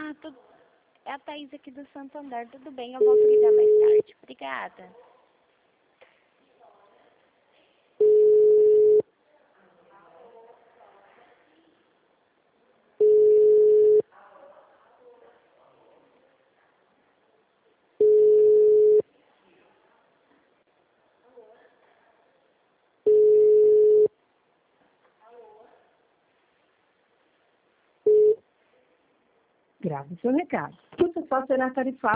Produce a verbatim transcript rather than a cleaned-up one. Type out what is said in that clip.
Ah, tu... é a Thaís aqui do Santander. Tudo bem, eu volto a ligar mais tarde. Obrigada. Grave seu recado. Isso só será tarifado